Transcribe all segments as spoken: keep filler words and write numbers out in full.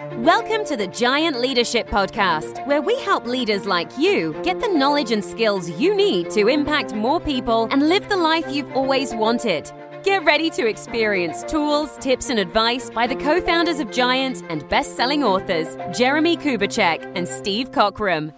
Welcome to the Giant Leadership Podcast, where we help leaders like you get the knowledge and skills you need to impact more people and live the life you've always wanted. Get ready to experience tools, tips, and advice by the co-founders of Giant and best-selling authors, Jeremy Kubicek and Steve Cockram.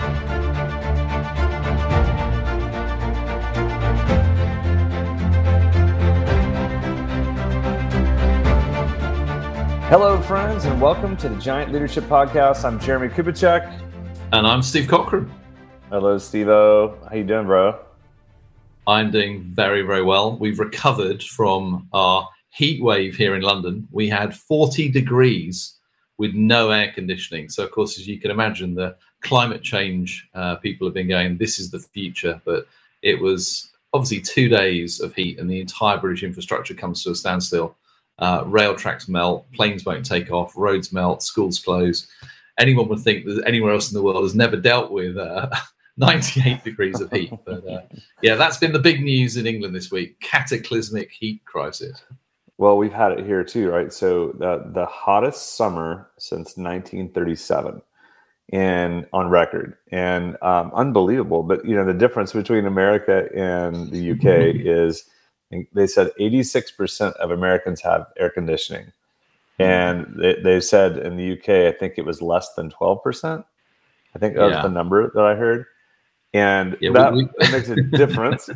Hello, friends, and welcome to the Giant Leadership Podcast. I'm Jeremy Kubicek. And I'm Steve Cockram. Hello, Steve-O. How you doing, bro? I'm doing very, very well. We've recovered from our heat wave here in London. We had forty degrees with no air conditioning. So, of course, as you can imagine, the climate change uh, people have been going, this is the future. But it was obviously two days of heat and the entire British infrastructure comes to a standstill. Uh, rail tracks melt, planes won't take off, roads melt, schools close. Anyone would think that anywhere else in the world has never dealt with uh, ninety-eight degrees of heat. But uh, yeah, that's been the big news in England this week, cataclysmic heat crisis. Well, we've had it here too, right? So the, the hottest summer since nineteen thirty-seven and on record, and um, unbelievable. But, you know, the difference between America and the U K is they said eighty-six percent of Americans have air conditioning. And they, they said in the U K, I think it was less than twelve percent. I think that yeah. was the number that I heard. And yeah, that, we, we, that makes a difference.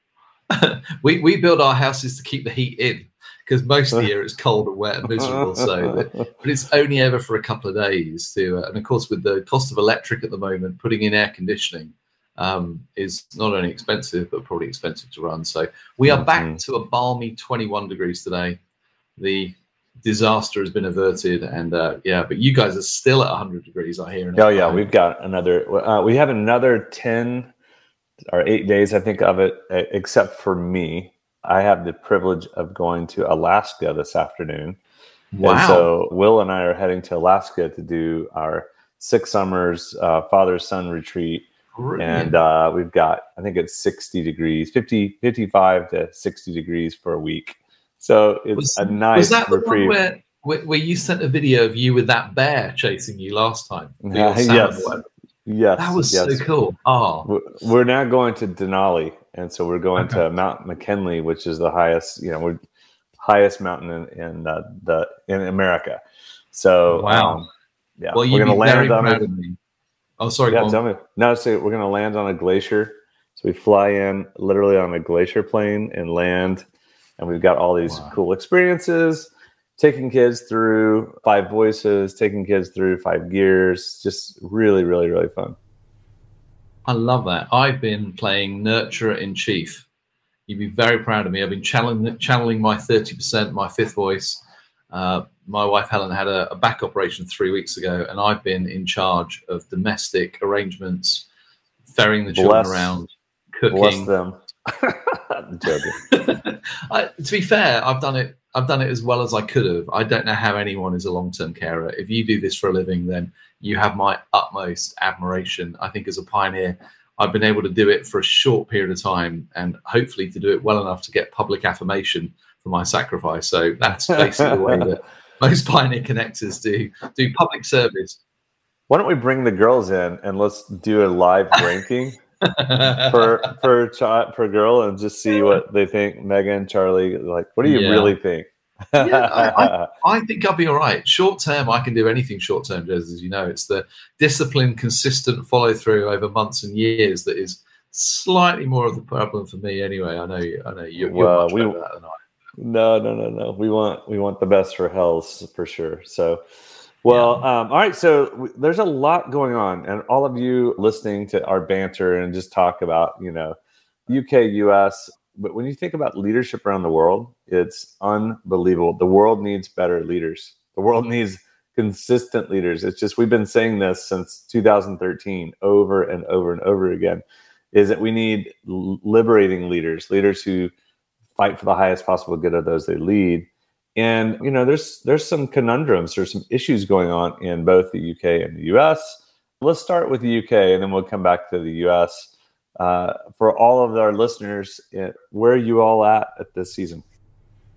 we we build our houses to keep the heat in because most of the year it's cold and wet and miserable. So, but, but it's only ever for a couple of days. To, uh, and of course, with the cost of electric at the moment, putting in air conditioning um, is not only expensive, but probably expensive to run. So we are back mm-hmm. to a balmy twenty-one degrees today. The disaster has been averted, and uh, yeah, but you guys are still at one hundred degrees, I hear. Oh yeah, we've got another. Uh, we have another ten or eight days, I think, of it. Except for me, I have the privilege of going to Alaska this afternoon. Wow! And so Will and I are heading to Alaska to do our Six Summers uh, father-son retreat. Brilliant. And uh, we've got, I think it's sixty degrees, fifty, fifty-five to sixty degrees for a week. So it's was, a nice Was that reprieve. The one where, where, where you sent a video of you with that bear chasing you last time? Uh, yes. Yes. That was yes. so cool. Oh. We're now going to Denali. And so we're going okay. to Mount McKinley, which is the highest, you know, we're highest mountain in, in uh, the in America. So, wow. Um, yeah, well, we're going to land on it. Oh, sorry. Yeah, tell me. No, so we're going to land on a glacier. So we fly in literally on a glacier plane and land, and we've got all these wow. cool experiences, taking kids through Five Voices, taking kids through Five Gears, just really, really, really fun. I love that. I've been playing Nurturer in Chief. You'd be very proud of me. I've been channeling, channeling my thirty percent, my fifth voice. Uh, my wife Helen had a, a back operation three weeks ago, and I've been in charge of domestic arrangements, ferrying the children bless, around, cooking. Bless them. I'm joking. I, to be fair, I've done it. I've done it as well as I could have. I don't know how anyone is a long-term carer. If you do this for a living, then you have my utmost admiration. I think as a pioneer, I've been able to do it for a short period of time, and hopefully to do it well enough to get public affirmation for my sacrifice. So that's basically the way that most pioneer connectors do do public service. Why don't we bring the girls in and let's do a live ranking per per child per girl and just see what they think. Megan, Charlie, like, what do you yeah. really think? yeah, I, I, I think I'll be all right. Short term, I can do anything short term, Jez, as you know. It's the disciplined, consistent follow through over months and years that is slightly more of the problem for me. Anyway, I know, I know you're, you're well, much we, better at that than I. No, no, no, no. We want we want the best for Hells for sure. So, well, yeah. um, all right. So w- there's a lot going on, and all of you listening to our banter and just talk about, you know, U K, U S. But when you think about leadership around the world, it's unbelievable. The world needs better leaders. The world needs consistent leaders. It's just, we've been saying this since two thousand thirteen over and over and over again, is that we need liberating leaders, leaders who fight for the highest possible good of those they lead. And, you know, there's there's some conundrums, there's some issues going on in both the U K and the U S. Let's start with the U K, and then we'll come back to the U S. Uh, for all of our listeners, where are you all at at this season?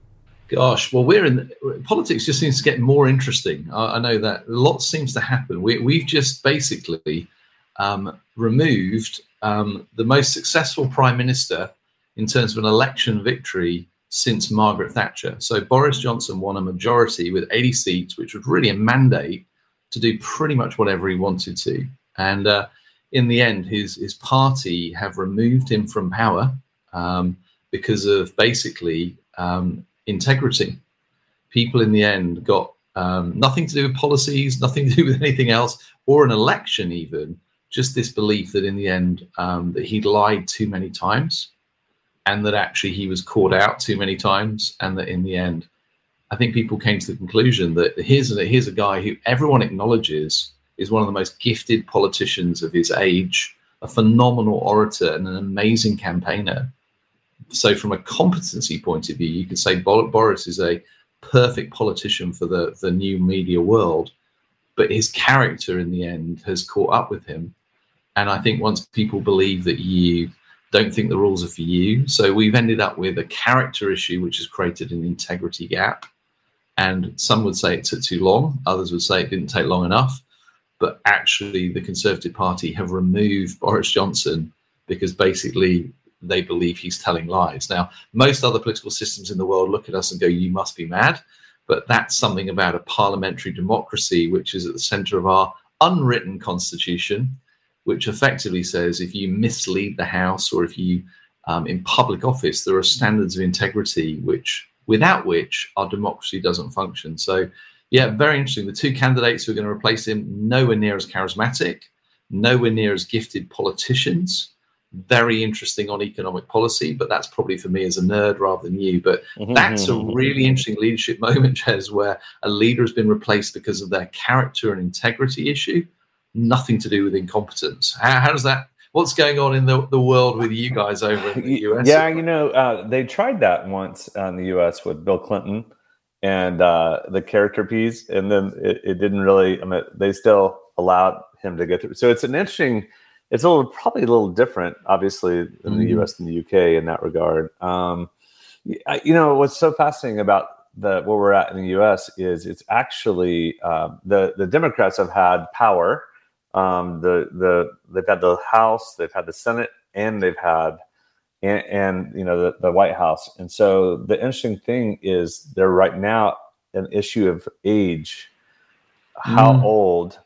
Gosh, well, we're in politics. Just seems to get more interesting. I, I know that a lot seems to happen. We, we've just basically um, removed um, the most successful prime minister in terms of an election victory since Margaret Thatcher. So Boris Johnson won a majority with eighty seats, which was really a mandate to do pretty much whatever he wanted to. And uh, in the end, his his party have removed him from power um, because of basically. Um, integrity. People in the end got um, nothing to do with policies, nothing to do with anything else, or an election even, just this belief that in the end um, that he'd lied too many times and that actually he was caught out too many times, and that in the end, I think people came to the conclusion that here's a, here's a guy who everyone acknowledges is one of the most gifted politicians of his age, a phenomenal orator and an amazing campaigner. So from a competency point of view, you could say Boris is a perfect politician for the, the new media world, but his character in the end has caught up with him. And I think once people believe that you don't think the rules are for you, so we've ended up with a character issue, which has created an integrity gap. And some would say it took too long. Others would say it didn't take long enough. But actually, the Conservative Party have removed Boris Johnson because basically they believe he's telling lies. Now, most other political systems in the world look at us and go, you must be mad. But that's something about a parliamentary democracy, which is at the center of our unwritten constitution, which effectively says if you mislead the House or if you, um, in public office, there are standards of integrity which, without which our democracy doesn't function. So, yeah, very interesting. The two candidates who are going to replace him, nowhere near as charismatic, nowhere near as gifted politicians. Very interesting on economic policy, but that's probably for me as a nerd rather than you. But mm-hmm. that's a really interesting leadership moment, Jez, where a leader has been replaced because of their character and integrity issue, nothing to do with incompetence. How, how does that, what's going on in the, the world with you guys over in the U S? Yeah, you know, uh, they tried that once in the U S with Bill Clinton and uh, the character piece, and then it, it didn't really, I mean, they still allowed him to get through. So it's an interesting, it's a little, probably a little different, obviously, in the mm-hmm. U S and the U K in that regard. Um, you know, what's so fascinating about the where we're at in the U S is it's actually uh, the the Democrats have had power. Um, the the they've had the House, they've had the Senate, and they've had and, and you know the, the White House. And so the interesting thing is they're right now an issue of age. How mm. old?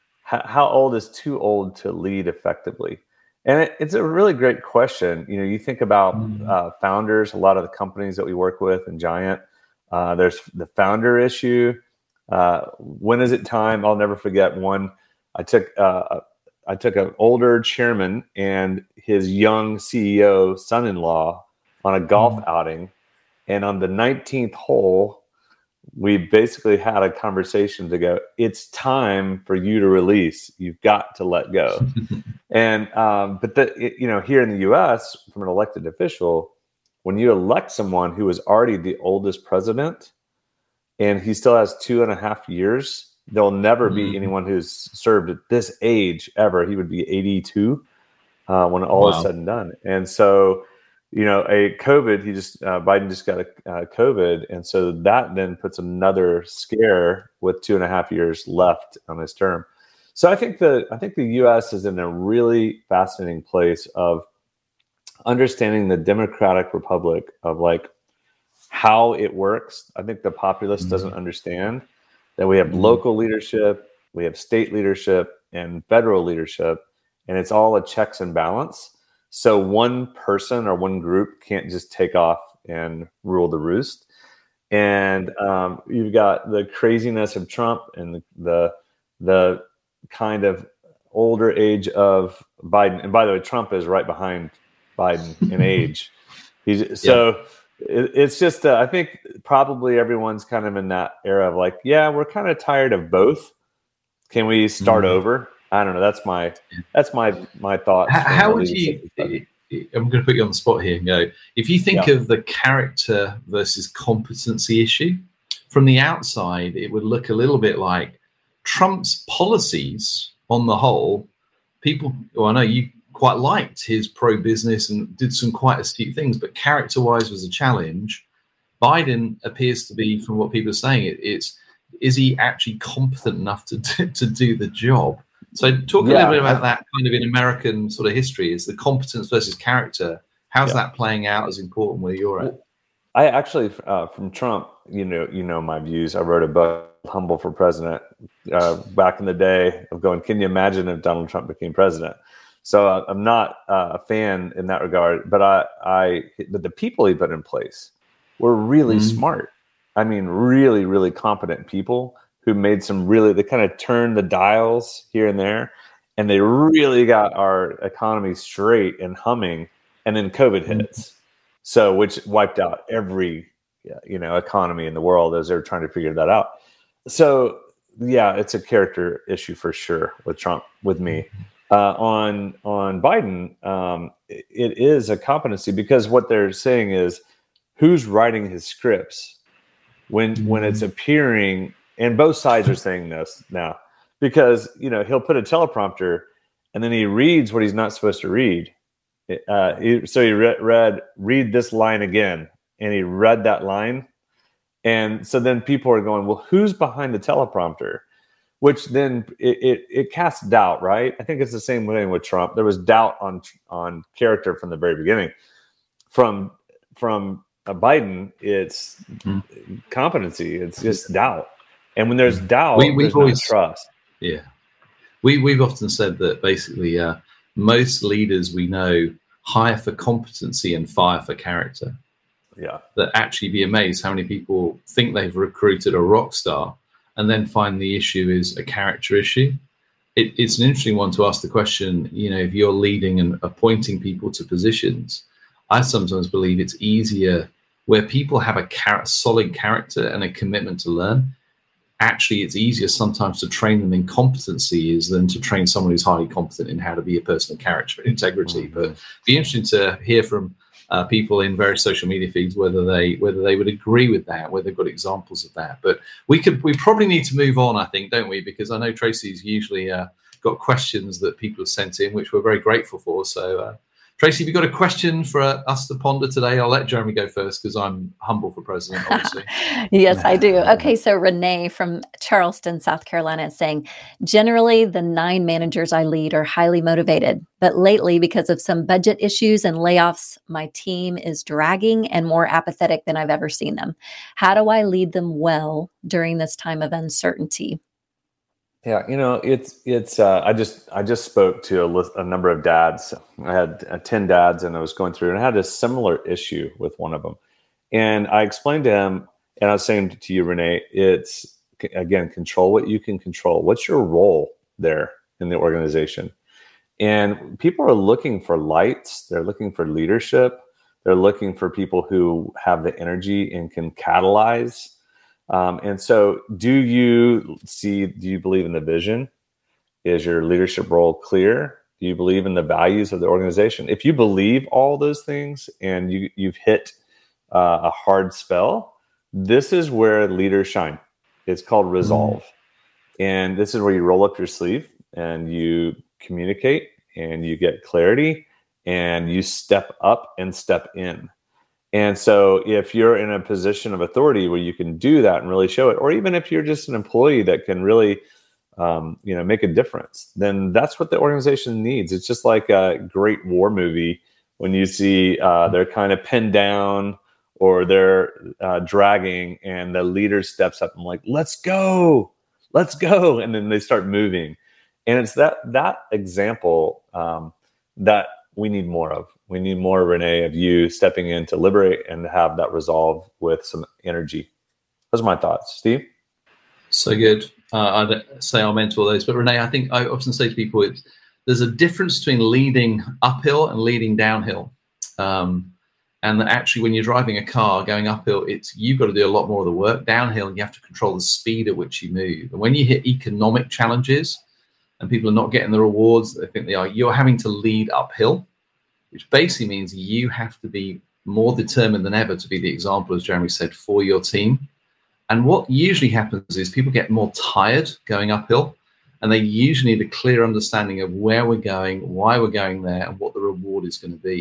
How old is too old to lead effectively? And it, it's a really great question. You know, you think about mm-hmm. uh, founders, a lot of the companies that we work with and Giant, uh, there's the founder issue. Uh, when is it time? I'll never forget one. I took uh, I took an older chairman and his young C E O son-in-law on a golf mm-hmm. outing. And on the nineteenth hole, we basically had a conversation to go, it's time for you to release. You've got to let go. and, um, but the, it, you know, here in the U S from an elected official, when you elect someone who is already the oldest president and he still has two and a half years, there'll never mm-hmm. be anyone who's served at this age ever. He would be eighty-two uh, when all wow. is said and done. And so, you know, a COVID, he just, uh, Biden just got a uh, COVID. And so that then puts another scare with two and a half years left on his term. So I think the, I think the U S is in a really fascinating place of understanding the democratic republic of like how it works. I think the populace mm-hmm. doesn't understand that we have mm-hmm. local leadership, we have state leadership and federal leadership, and it's all a checks and balance. So one person or one group can't just take off and rule the roost. And um, you've got the craziness of Trump and the, the the kind of older age of Biden. And by the way, Trump is right behind Biden in age. He's so yeah. it, it's just uh, I think probably everyone's kind of in that era of like, yeah, we're kind of tired of both. Can we start mm-hmm. over? I don't know. That's my that's my my thoughts. How, how would you? I'm going to put you on the spot here and go. If you think yeah. of the character versus competency issue from the outside, it would look a little bit like Trump's policies on the whole. People, well, I know you quite liked his pro-business and did some quite astute things, but character-wise was a challenge. Biden appears to be, from what people are saying, it, it's is he actually competent enough to do, to do the job? So talk a Yeah, little bit about I, that kind of in American sort of history. Is the competence versus character? How's yeah. that playing out as important where you're at? Well, I actually, uh, from Trump, you know, you know my views. I wrote a book, Humble for President, uh, back in the day of going, can you imagine if Donald Trump became president? So uh, I'm not uh, a fan in that regard, but I, I, but the people he put in place were really mm. smart. I mean, really, really competent people who made some really, they kind of turned the dials here and there, and they really got our economy straight and humming. And then COVID hits, so which wiped out every, you know, economy in the world as they're trying to figure that out. So yeah, it's a character issue for sure with Trump, with me. Uh, on on Biden, um, it, it is a competency, because what they're saying is who's writing his scripts when mm-hmm. when it's appearing, and both sides are saying this now, because you know he'll put a teleprompter and then he reads what he's not supposed to read. Uh, he, so he re- read read this line again, and he read that line, and so then people are going, well, who's behind the teleprompter? Which then it, it, it casts doubt, right? I think it's the same way with Trump. There was doubt on on character from the very beginning. From from uh, Biden, it's mm-hmm. competency. It's just doubt. And when there's doubt, we, there's always not trust. Yeah, we we've often said that basically uh, most leaders we know hire for competency and fire for character. Yeah, that actually be amazed how many people think they've recruited a rock star, and then find the issue is a character issue. It, it's an interesting one to ask the question, you know, if you're leading and appointing people to positions, I sometimes believe it's easier where people have a char- solid character and a commitment to learn. Actually, it's easier sometimes to train them in competencies than to train someone who's highly competent in how to be a person of character and integrity. Mm-hmm. But it'd be interesting to hear from Uh, people in various social media feeds whether they whether they would agree with that, whether they've got examples of that. But we could we probably need to move on, I think, don't we? Because I know Tracy's usually uh, got questions that people have sent in, which we're very grateful for. So, uh, Tracy, have you got a question for uh, us to ponder today? I'll let Jeremy go first because I'm humble for president, obviously. Yes, I do. Okay, so Renee from Charleston, South Carolina is saying, generally, the nine managers I lead are highly motivated. But lately, because of some budget issues and layoffs, my team is dragging and more apathetic than I've ever seen them. How do I lead them well during this time of uncertainty? Yeah, you know, it's it's. Uh, I just I just spoke to a, list, a number of dads. I had uh, ten dads, and I was going through, and I had a similar issue with one of them. And I explained to him, and I was saying to you, Renee, it's again, control what you can control. What's your role there in the organization? And people are looking for lights. They're looking for leadership. They're looking for people who have the energy and can catalyze. Um, and so do you see, do you believe in the vision? Is your leadership role clear? Do you believe in the values of the organization? If you believe all those things and you, you've hit uh, a hard spell, this is where leaders shine. It's called resolve. Mm-hmm. And this is where you roll up your sleeve and you communicate and you get clarity and you step up and step in. And so if you're in a position of authority where you can do that and really show it, or even if you're just an employee that can really, um, you know, make a difference, then that's what the organization needs. It's just like a great war movie when you see uh, they're kind of pinned down or they're uh, dragging and the leader steps up and like, let's go, let's go. And then they start moving. And it's that, that example um, that we need more of. We need more, Renee, of you stepping in to liberate and have that resolve with some energy. Those are my thoughts. Steve? So good. Uh, I'd say I'll mentor those. But Renee, I think I often say to people, it's, there's a difference between leading uphill and leading downhill. Um, and that actually, when you're driving a car going uphill, it's you've got to do a lot more of the work. Downhill, you have to control the speed at which you move. And when you hit economic challenges and people are not getting the rewards that they think they are, you're having to lead uphill, which basically means you have to be more determined than ever to be the example, as Jeremy said, for your team. And what usually happens is people get more tired going uphill, and they usually need a clear understanding of where we're going, why we're going there, and what the reward is going to be.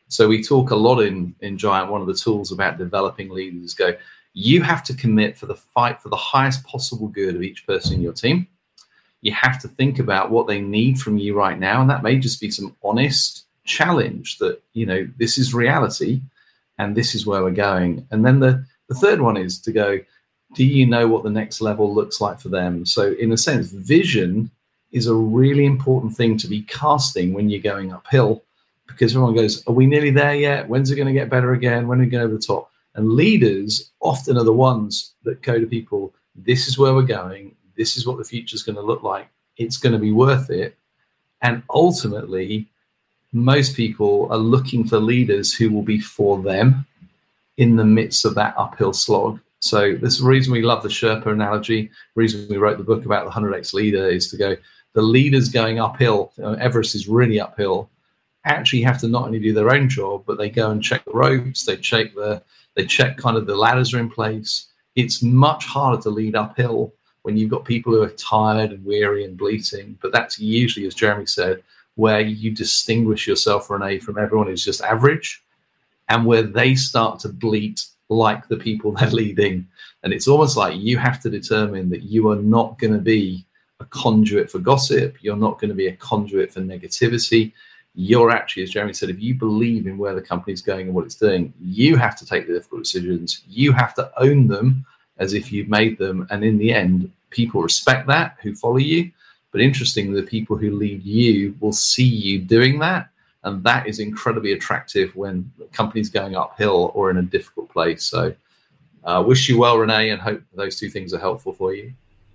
So we talk a lot in, in Giant, one of the tools about developing leaders is go, you have to commit for the fight for the highest possible good of each person in your team. You have to think about what they need from you right now. And that may just be some honest challenge that, you know, this is reality and this is where we're going. And then the, the third one is to go, do you know what the next level looks like for them? So in a sense, vision is a really important thing to be casting when you're going uphill, because everyone goes, are we nearly there yet? When's it going to get better again? When are we going over the top? And leaders often are the ones that go to people, this is where we're going. This is what the future is going to look like. It's going to be worth it. And ultimately, most people are looking for leaders who will be for them in the midst of that uphill slog. So this is the reason we love the Sherpa analogy. The reason we wrote the book about the one hundred X leader is to go, the leaders going uphill, you know, Everest is really uphill, actually have to not only do their own job, but they go and check the ropes, they check the, they check kind of the ladders are in place. It's much harder to lead uphill when you've got people who are tired and weary and bleating. But that's usually, as Jeremy said, where you distinguish yourself, Renee, from everyone who's just average, and where they start to bleat like the people they're leading. And it's almost like you have to determine that you are not going to be a conduit for gossip. You're not going to be a conduit for negativity. You're actually, as Jeremy said, if you believe in where the company's going and what it's doing, you have to take the difficult decisions. You have to own them as if you've made them. And in the end, people respect that who follow you. But interestingly, the people who lead you will see you doing that. And that is incredibly attractive when the company's going uphill or in a difficult place. So uh, wish you well, Renee, and hope those two things are helpful for you.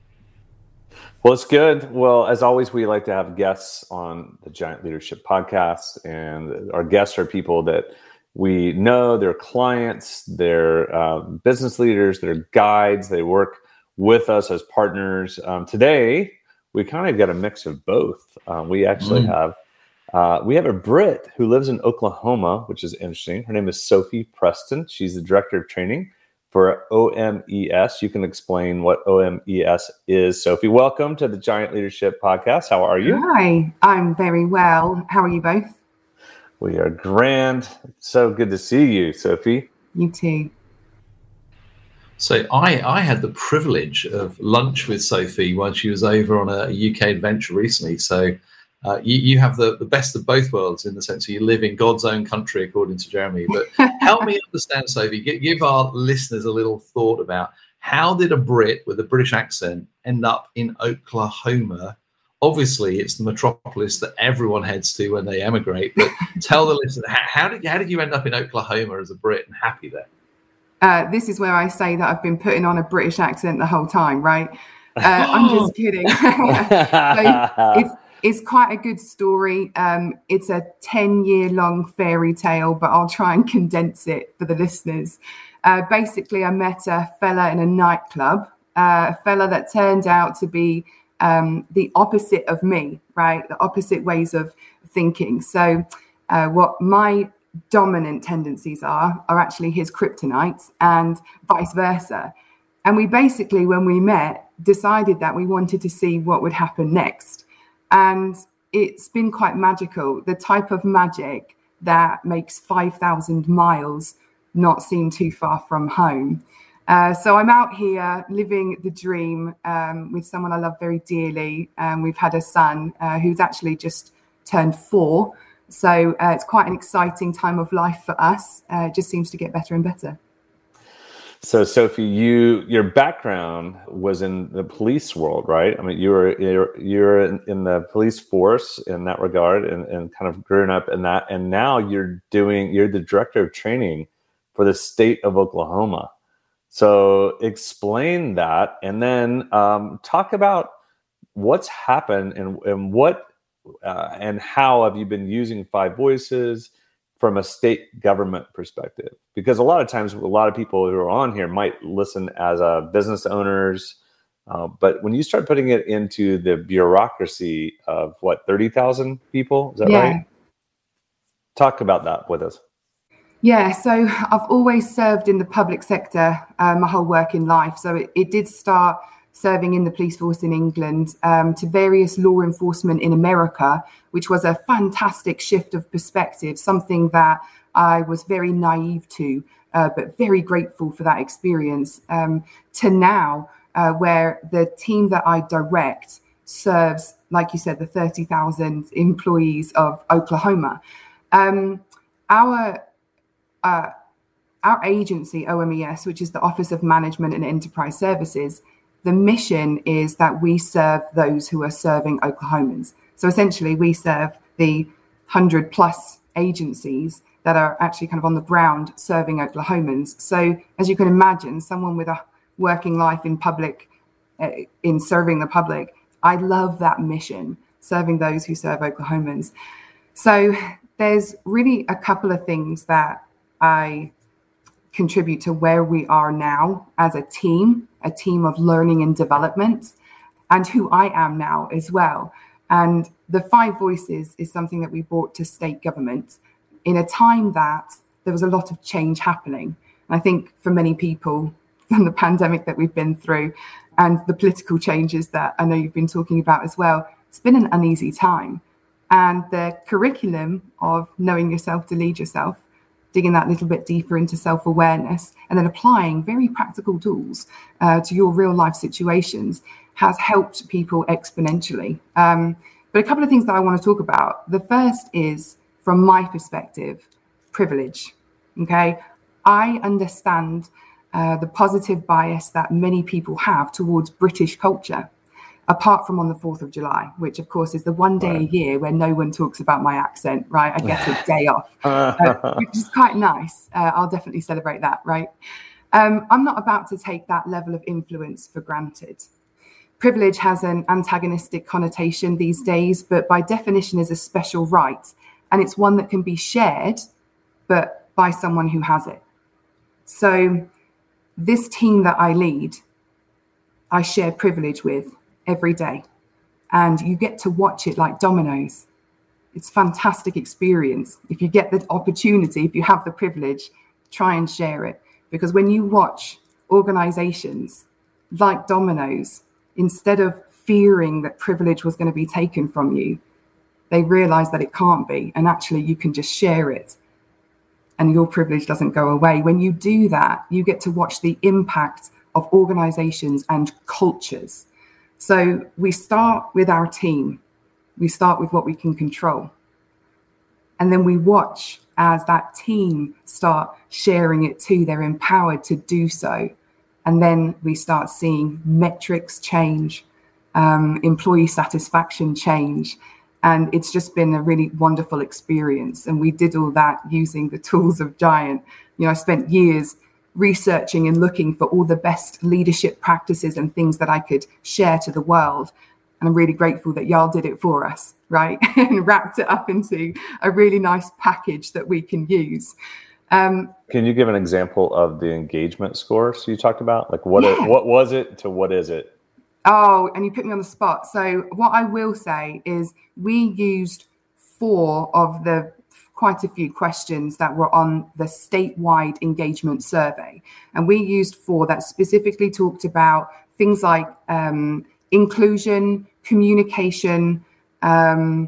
Well, it's good. Well, as always, we like to have guests on the Giant Leadership Podcast. And our guests are people that we know, they're clients, they're uh, business leaders, they're guides, they work with us as partners. Um, today, we kind of got a mix of both. Um, we actually mm. have uh, we have a Brit who lives in Oklahoma, which is interesting. Her name is Sophie Preston. She's the director of training for O M E S. You can explain what O M E S is, Sophie. Welcome to the Giant Leadership Podcast. How are you? Hi, I'm very well. How are you both? We are grand. So good to see you, Sophie. You too. So I, I had the privilege of lunch with Sophie when she was over on a U K adventure recently. So uh, you, you have the, the best of both worlds in the sense that you live in God's own country, according to Jeremy. But help me understand, Sophie, give, give our listeners a little thought about how did a Brit with a British accent end up in Oklahoma? Obviously, it's the metropolis that everyone heads to when they emigrate. But tell the listener, how, how did how did you end up in Oklahoma as a Brit and happy there? Uh, this is where I say that I've been putting on a British accent the whole time, right? Uh, I'm just kidding. So it's, it's quite a good story. Um, it's a ten-year-long fairy tale, but I'll try and condense it for the listeners. Uh, basically, I met a fella in a nightclub, uh, a fella that turned out to be um, the opposite of me, right? The opposite ways of thinking. So uh, what my dominant tendencies are, are actually his kryptonite and vice versa. And we basically, when we met, decided that we wanted to see what would happen next. And it's been quite magical, the type of magic that makes five thousand miles not seem too far from home. Uh, so I'm out here living the dream um, with someone I love very dearly. Um, we've had a son uh, who's actually just turned four. So uh, it's quite an exciting time of life for us. Uh, it just seems to get better and better. So, Sophie, you your background was in the police world, right? I mean, you were you're, you're in, in the police force in that regard, and, and kind of grown up in that. And now you're doing you're the director of training for the state of Oklahoma. So, explain that, and then um, talk about what's happened and and what uh, and how have you been using Five Voices from a state government perspective? Because a lot of times, a lot of people who are on here might listen as uh, business owners, uh, but when you start putting it into the bureaucracy of what, thirty thousand people, is that yeah. right? Talk about that with us. Yeah, so I've always served in the public sector uh, my whole working life. So it, it did start serving in the police force in England, um, to various law enforcement in America, which was a fantastic shift of perspective, something that I was very naive to, uh, but very grateful for that experience, um, to now uh, where the team that I direct serves, like you said, the thirty thousand employees of Oklahoma. Um, our uh, our agency, O M E S, which is the Office of Management and Enterprise Services, the mission is that we serve those who are serving Oklahomans. So essentially, we serve the one hundred plus agencies that are actually kind of on the ground serving Oklahomans. So as you can imagine, someone with a working life in public, uh, in serving the public, I love that mission, serving those who serve Oklahomans. So there's really a couple of things that I contribute to where we are now as a team, a team of learning and development, and who I am now as well. And the Five Voices is something that we brought to state government in a time that there was a lot of change happening. And I think for many people, from the pandemic that we've been through and the political changes that I know you've been talking about as well, it's been an uneasy time. And the curriculum of knowing yourself to lead yourself, digging that little bit deeper into self-awareness, and then applying very practical tools uh, to your real life situations has helped people exponentially. Um, but a couple of things that I want to talk about. The first is, from my perspective, privilege. Okay, I understand uh, the positive bias that many people have towards British culture, apart from on the fourth of July, which of course is the one day right. a year where no one talks about my accent, right? I get a day off, uh, which is quite nice. Uh, I'll definitely celebrate that, right? Um, I'm not about to take that level of influence for granted. Privilege has an antagonistic connotation these days, but by definition is a special right. And it's one that can be shared, but by someone who has it. So this team that I lead, I share privilege with every day. And you get to watch it like dominoes. It's a fantastic experience. If you get the opportunity, if you have the privilege, try and share it. Because when you watch organizations like dominoes, instead of fearing that privilege was going to be taken from you, they realize that it can't be. And actually, you can just share it. And your privilege doesn't go away. When you do that, you get to watch the impact of organizations and cultures. So we start with our team. We start with what we can control. And then we watch as that team start sharing it too. They're empowered to do so. And then we start seeing metrics change, um, employee satisfaction change. And it's just been a really wonderful experience. And we did all that using the tools of Giant. You know, I spent years researching and looking for all the best leadership practices and things that I could share to the world. And I'm really grateful that y'all did it for us, right? And wrapped it up into a really nice package that we can use. Um, can you give an example of the engagement scores you talked about? Like what, yeah. it, what was it to what is it? Oh, and you put me on the spot. So what I will say is we used four of the quite a few questions that were on the statewide engagement survey. And we used four that specifically talked about things like um, inclusion, communication, um,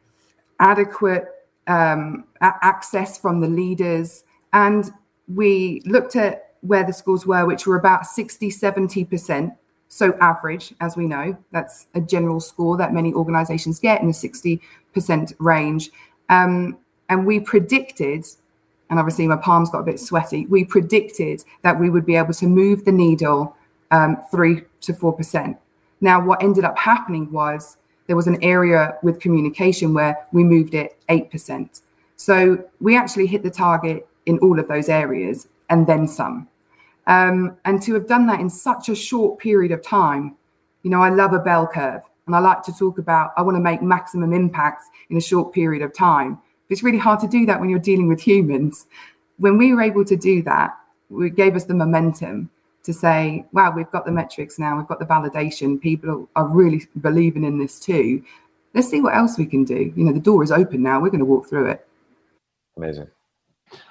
adequate um, a- access from the leaders. And we looked at where the scores were, which were about sixty, seventy percent. So average, as we know, that's a general score that many organizations get in the sixty percent range. Um, and we predicted, and obviously my palms got a bit sweaty, we predicted that we would be able to move the needle um, three to four percent. Now, what ended up happening was there was an area with communication where we moved it eight percent. So we actually hit the target in all of those areas and then some. Um, and to have done that in such a short period of time, you know, I love a bell curve and I like to talk about, I want to make maximum impact in a short period of time. But it's really hard to do that when you're dealing with humans. When we were able to do that, it gave us the momentum to say, wow, we've got the metrics now, we've got the validation, people are really believing in this too. Let's see what else we can do. You know, the door is open now, we're going to walk through it. Amazing.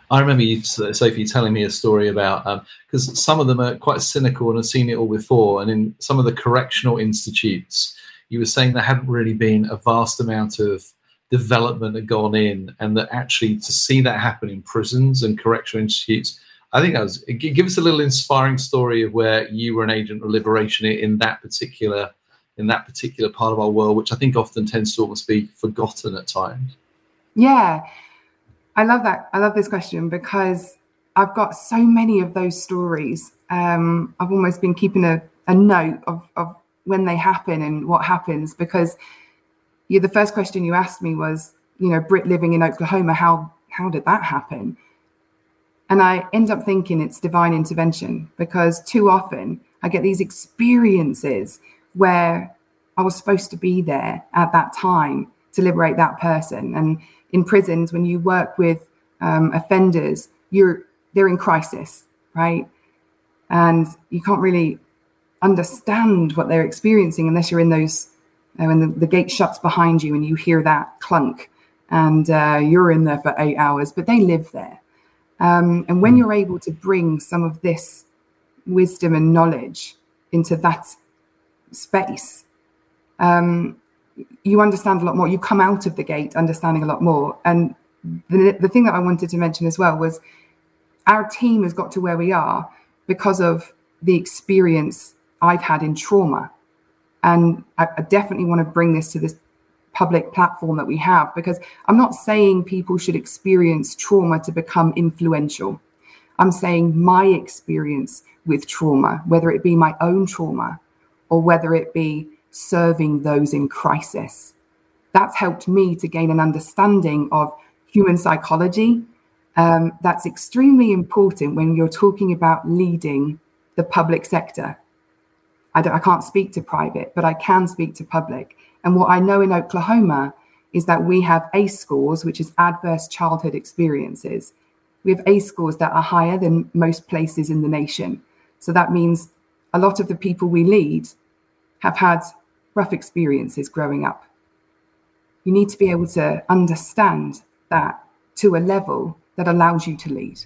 I remember you, Sophie, telling me a story about, because um, some of them are quite cynical and have seen it all before. And in some of the correctional institutes, you were saying there hadn't really been a vast amount of development had gone in, and that actually to see that happen in prisons and correctional institutes, I think that was, give us a little inspiring story of where you were an agent of liberation in that particular, in that particular part of our world, which I think often tends to almost be forgotten at times. Yeah. I love that. I love this question because I've got so many of those stories. Um, I've almost been keeping a, a note of, of when they happen and what happens, because you, the first question you asked me was, you know, Brit living in Oklahoma, how how did that happen? And I end up thinking it's divine intervention, because too often I get these experiences where I was supposed to be there at that time to liberate that person. And in prisons, when you work with um, offenders, you're they're in crisis, right? And you can't really understand what they're experiencing unless you're in those, uh, when the, the gate shuts behind you and you hear that clunk, and uh, you're in there for eight hours, but they live there. Um, and when you're able to bring some of this wisdom and knowledge into that space, um, you understand a lot more. You come out of the gate understanding a lot more. And the, the thing that I wanted to mention as well was our team has got to where we are because of the experience I've had in trauma. And I, I definitely want to bring this to this public platform that we have, because I'm not saying people should experience trauma to become influential. I'm saying my experience with trauma, whether it be my own trauma or whether it be serving those in crisis, that's helped me to gain an understanding of human psychology. Um, that's extremely important when you're talking about leading the public sector. I, don't, I can't speak to private, but I can speak to public. And what I know in Oklahoma is that we have ACE scores, which is adverse childhood experiences. We have ACE scores that are higher than most places in the nation. So that means a lot of the people we lead have had rough experiences growing up. You need to be able to understand that to a level that allows you to lead.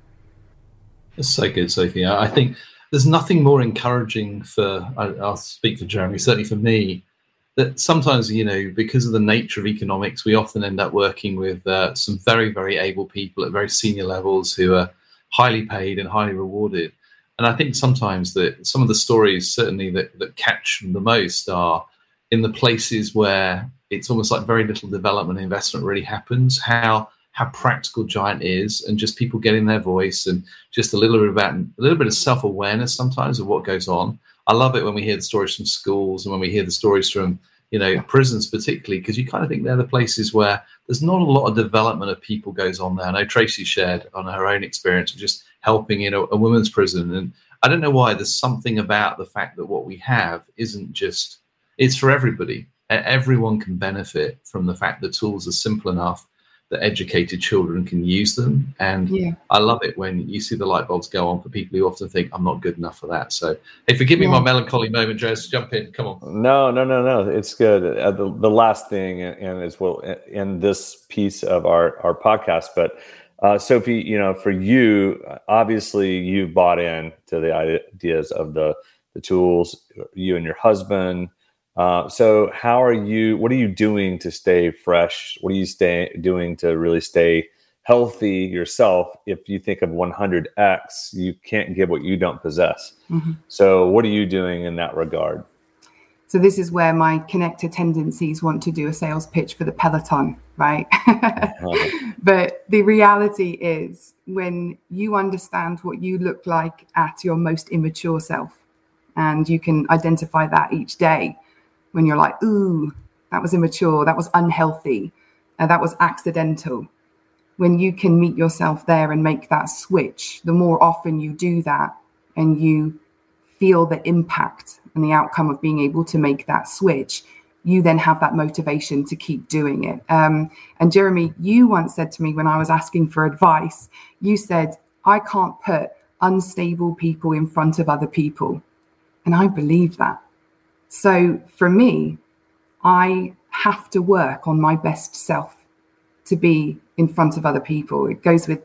That's so good, Sophie. I think there's nothing more encouraging for, I'll speak for Jeremy, certainly for me, that sometimes, you know, because of the nature of economics, we often end up working with uh, some very, very able people at very senior levels who are highly paid and highly rewarded. And I think sometimes that some of the stories certainly that, that catch the most are in the places where it's almost like very little development and investment really happens, how how practical Giant is, and just people getting their voice and just a little bit about a little bit of self-awareness sometimes of what goes on. I love it when we hear the stories from schools and when we hear the stories from, you know, prisons particularly, because you kind of think they're the places where there's not a lot of development of people goes on there. I know Tracy shared on her own experience of just helping in a, a women's prison. And I don't know why, there's something about the fact that what we have isn't just, it's for everybody. Everyone can benefit from the fact that tools are simple enough that educated children can use them. And yeah. I love it when you see the light bulbs go on for people who often think, I'm not good enough for that. So, hey, forgive me yeah. my melancholy moment, Jez. Jump in. Come on. No, no, no, no. It's good. Uh, the, the last thing, and as well in this piece of our, our podcast, but uh, Sophie, you know, for you, obviously you've bought in to the ideas of the, the tools, you and your husband. Uh, so how are you, what are you doing to stay fresh? What are you stay, doing to really stay healthy yourself? If you think of one hundred X, you can't give what you don't possess. Mm-hmm. So what are you doing in that regard? So this is where my connector tendencies want to do a sales pitch for the Peloton, right? uh-huh. But the reality is when you understand what you look like at your most immature self, and you can identify that each day, when you're like, ooh, that was immature, that was unhealthy, uh, that was accidental. When you can meet yourself there and make that switch, the more often you do that and you feel the impact and the outcome of being able to make that switch, you then have that motivation to keep doing it. Um, and Jeremy, you once said to me when I was asking for advice, you said, I can't put unstable people in front of other people. And I believe that. So for me, I have to work on my best self to be in front of other people. It goes with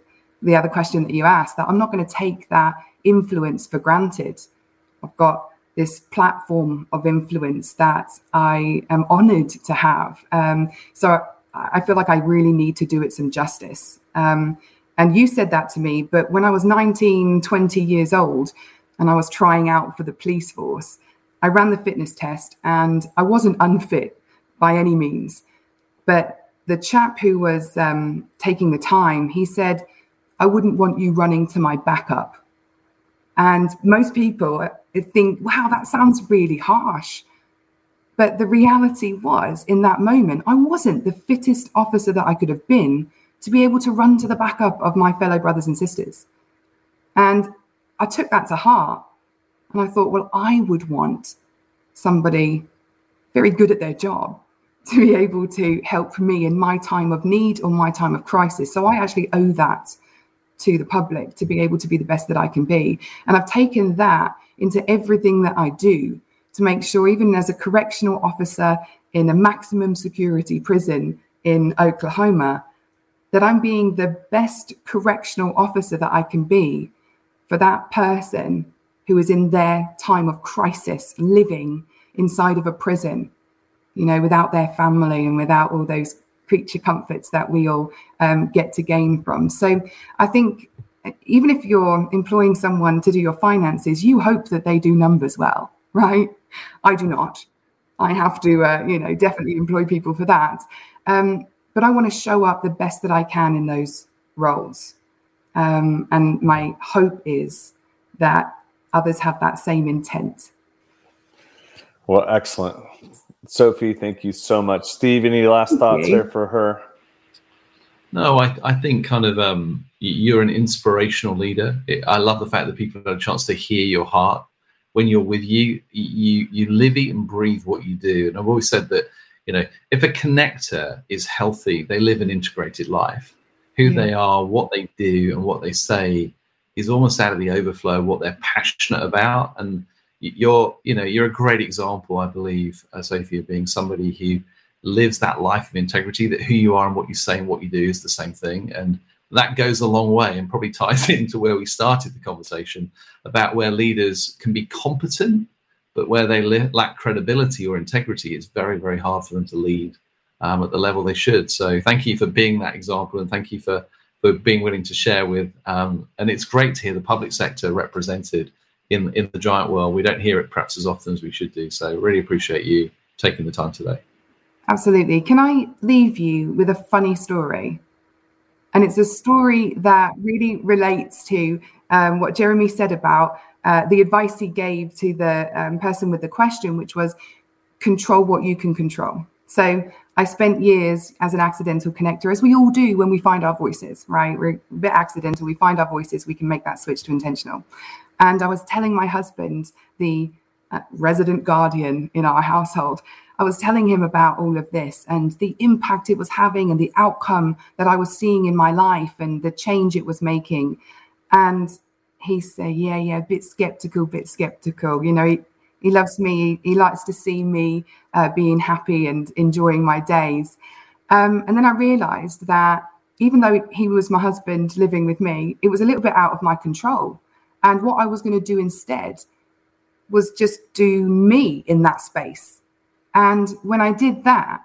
the other question that you asked, that I'm not going to take that influence for granted. I've got this platform of influence that I am honored to have. Um, so I feel like I really need to do it some justice. Um, and you said that to me, but when I was nineteen, twenty years old and I was trying out for the police force, I ran the fitness test and I wasn't unfit by any means. But the chap who was um, taking the time, he said, I wouldn't want you running to my backup. And most people think, wow, that sounds really harsh. But the reality was, in that moment, I wasn't the fittest officer that I could have been to be able to run to the backup of my fellow brothers and sisters. And I took that to heart. And I thought, well, I would want somebody very good at their job to be able to help me in my time of need or my time of crisis. So I actually owe that to the public to be able to be the best that I can be. And I've taken that into everything that I do to make sure, even as a correctional officer in a maximum security prison in Oklahoma, that I'm being the best correctional officer that I can be for that person who is in their time of crisis, living inside of a prison, you know, without their family and without all those creature comforts that we all um, get to gain from. So I think even if you're employing someone to do your finances, you hope that they do numbers well, right? I do not. I have to, uh, you know, definitely employ people for that. Um, but I want to show up the best that I can in those roles. Um, and my hope is that others have that same intent. Well, excellent. Sophie, thank you so much. Steve, any last thank thoughts you. there for her? No, I, I think kind of um, you're an inspirational leader. It, I love the fact that people have a chance to hear your heart. When you're with you, you you live, eat, and breathe what you do. And I've always said that, you know, if a connector is healthy, they live an integrated life. Who yeah. they are, what they do, and what they say is almost out of the overflow of what they're passionate about. And you're, you know, you're a great example, I believe, uh, Sophie, of being somebody who lives that life of integrity, that who you are and what you say and what you do is the same thing. And that goes a long way and probably ties into where we started the conversation about where leaders can be competent, but where they li- lack credibility or integrity, it's very, very hard for them to lead um, at the level they should. So thank you for being that example, and thank you for, for being willing to share with. Um, and it's great to hear the public sector represented in, in the giant world. We don't hear it perhaps as often as we should do. So really appreciate you taking the time today. Absolutely. Can I leave you with a funny story? And it's a story that really relates to um, what Jeremy said about uh, the advice he gave to the um, person with the question, which was control what you can control. So I spent years as an accidental connector, as we all do when we find our voices, right? We're a bit accidental. We find our voices. We can make that switch to intentional. And I was telling my husband, the uh, resident guardian in our household, I was telling him about all of this and the impact it was having and the outcome that I was seeing in my life and the change it was making. And he said, yeah, yeah, a bit skeptical, bit skeptical. You know, he, he loves me. He likes to see me uh, being happy and enjoying my days. Um, and then I realized that even though he was my husband living with me, it was a little bit out of my control. And what I was going to do instead was just do me in that space. And when I did that,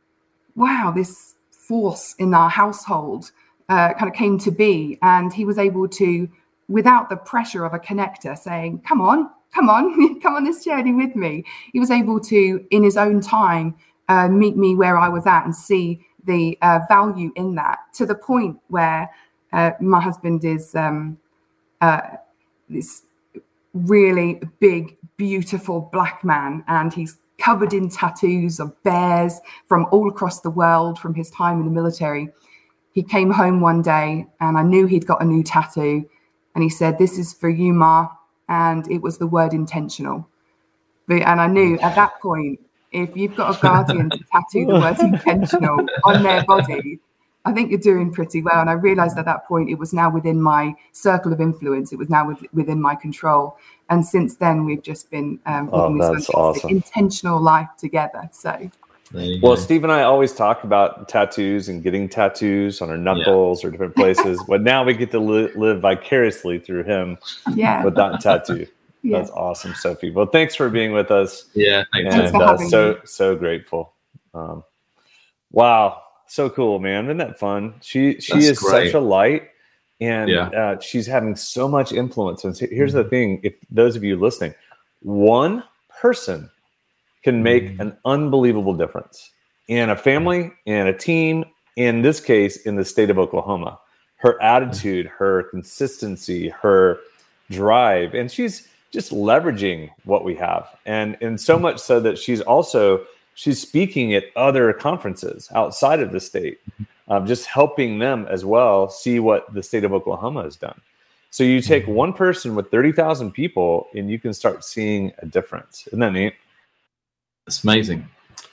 wow, this force in our household uh, kind of came to be. And he was able to, without the pressure of a connector saying, come on, come on, come on this journey with me. He was able to, in his own time, uh, meet me where I was at and see the uh, value in that, to the point where uh, my husband is um, uh, this really big, beautiful black man. And he's covered in tattoos of bears from all across the world from his time in the military. He came home one day and I knew he'd got a new tattoo. And he said, this is for you, Ma. And it was the word intentional. But, and I knew at that point, if you've got a guardian to tattoo the word intentional on their body, I think you're doing pretty well. And I realized at that point, it was now within my circle of influence. It was now with, within my control. And since then, we've just been um, living oh, this that's awesome. intentional life together. So Well, go. Steve and I always talk about tattoos and getting tattoos on our knuckles yeah. or different places. But now we get to li- live vicariously through him yeah. with that tattoo. Yeah. That's awesome, Sophie. Well, thanks for being with us. Yeah, thanks. And uh, so me. so grateful. Um, wow, so cool, man! Isn't that fun? She she That's is great. Such a light, and yeah. uh, she's having so much influence. And here's mm-hmm. the thing: if those of you listening, one person can make mm-hmm. an unbelievable difference in a family, in a team. In this case, in the state of Oklahoma, her attitude, her consistency, her drive, and she's just leveraging what we have. And, and so much so that she's also, she's speaking at other conferences outside of the state, um, just helping them as well see what the state of Oklahoma has done. So you take one person with thirty thousand people and you can start seeing a difference. Isn't that neat? That's amazing.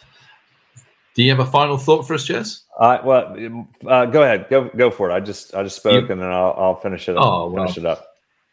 Do you have a final thought for us, Jess? Uh, well, uh, go ahead. Go go for it. I just I just spoke you, and then I'll, I'll finish it up. Oh, well. Finish it up.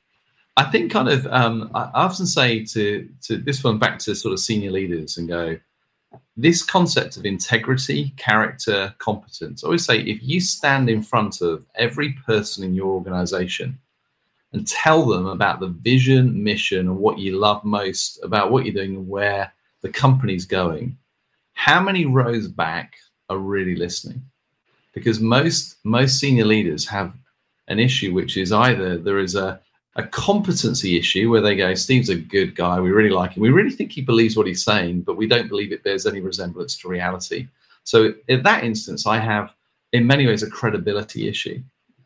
I think kind of, um, I often say to, to this one back to sort of senior leaders and go, this concept of integrity, character, competence, I always say, if you stand in front of every person in your organization and tell them about the vision, mission, and what you love most about what you're doing and where the company's going, how many rows back are really listening? Because most, most senior leaders have an issue, which is either there is a, a competency issue where they go, Steve's a good guy, we really like him, we really think he believes what he's saying, but we don't believe it bears any resemblance to reality. So in that instance, I have, in many ways, a credibility issue.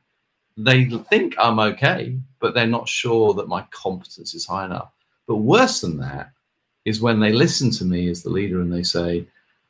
They think I'm okay, but they're not sure that my competence is high enough. But worse than that is when they listen to me as the leader and they say,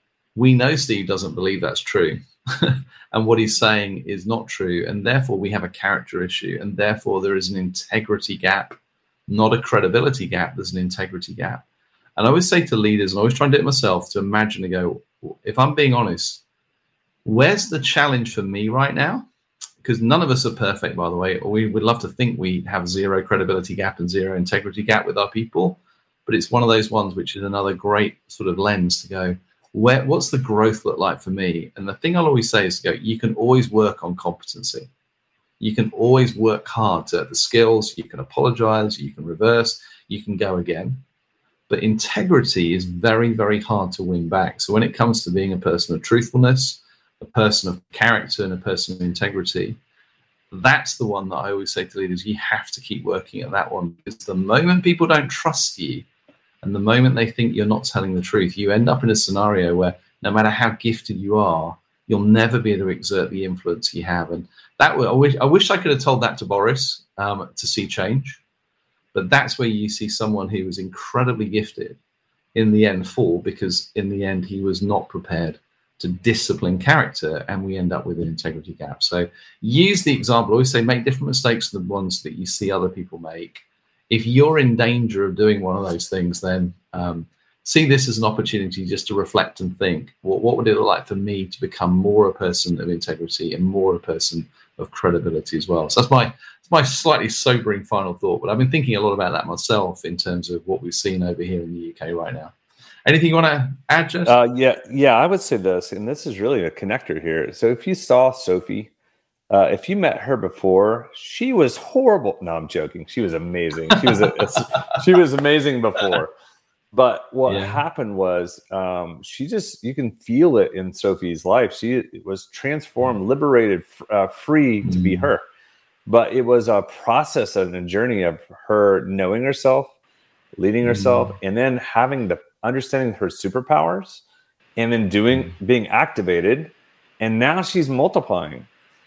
we know Steve doesn't believe that's true. And what he's saying is not true. And therefore we have a character issue. And therefore there is an integrity gap, not a credibility gap. There's an integrity gap. And I always say to leaders, and I always try and do it myself, to imagine and go, if I'm being honest, where's the challenge for me right now? Because none of us are perfect, by the way. Or we would love to think we have zero credibility gap and zero integrity gap with our people. But it's one of those ones which is another great sort of lens to go, Where, what's the growth look like for me? And the thing I'll always say is to go, you can always work on competency. You can always work hard to the skills. You can apologize. You can reverse. You can go again. But integrity is very, very hard to win back. So when it comes to being a person of truthfulness, a person of character, and a person of integrity, that's the one that I always say to leaders, you have to keep working at that one. Because the moment people don't trust you, and the moment they think you're not telling the truth, you end up in a scenario where no matter how gifted you are, you'll never be able to exert the influence you have. And that I wish I wish I could have told that to Boris um, to see change. But that's where you see someone who was incredibly gifted in the end fall, because in the end he was not prepared to discipline character, and we end up with an integrity gap. So use the example. I always say make different mistakes than the ones that you see other people make. If you're in danger of doing one of those things, then um, see this as an opportunity just to reflect and think, well, what would it look like for me to become more a person of integrity and more a person of credibility as well? So that's my that's my slightly sobering final thought. But I've been thinking a lot about that myself in terms of what we've seen over here in the U K right now. Anything you want to add, Jess? Uh, yeah, yeah, I would say this, and this is really a connector here. So if you saw Sophie, Uh, if you met her before, she was horrible. No, I'm joking. She was amazing. She was a, a, she was amazing before. But what yeah. happened was um, she just, you can feel it in Sophie's life. She was transformed, liberated, uh, free to be her. But it was a process and a journey of her knowing herself, leading herself, and then having the understanding her superpowers, and then doing, being activated. And now she's multiplying.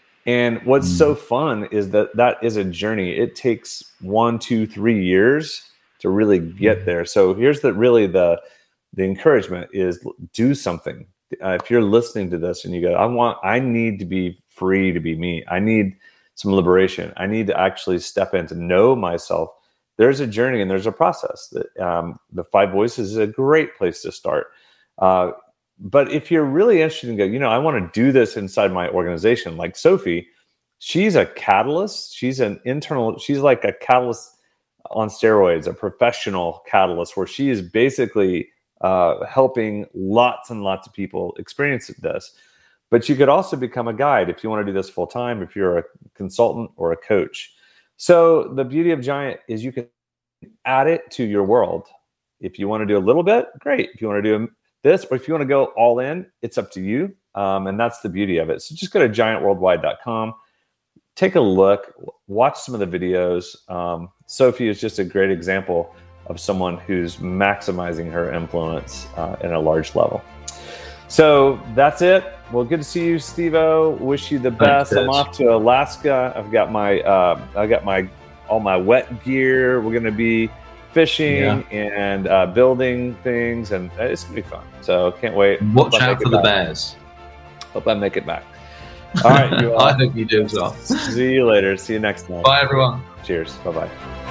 And what's mm. so fun is that that is a journey. It takes one, two, three years to really get there. So here's the really the the encouragement is do something. Uh, if you're listening to this and you go, I want, I need to be free to be me. I need some liberation. I need to actually step in to know myself. There's a journey and there's a process. That um, the Five Voices is a great place to start. Uh, But if you're really interested in go, you know, I want to do this inside my organization, like Sophie, she's a catalyst. She's an internal, she's like a catalyst on steroids, a professional catalyst, where she is basically uh, helping lots and lots of people experience this. But you could also become a guide if you want to do this full time, if you're a consultant or a coach. So the beauty of Giant is you can add it to your world. If you want to do a little bit, great. If you want to do this, or if you want to go all in, it's up to you. Um, and that's the beauty of it. So just go to giant worldwide dot com, take a look, watch some of the videos. Um, Sophie is just a great example of someone who's maximizing her influence uh, in a large level. So that's it. Well, good to see you, Steve-O. Wish you the best. Thanks, I'm off to Alaska. I've got my, uh, I got my, all my wet gear. We're going to be fishing yeah. and uh, building things, and it's going to be fun. So can't wait. Watch out for the bears. Hope I make it back. All right. You all. I hope you do as well. See you later. See you next time. Bye, everyone. Cheers. Bye-bye.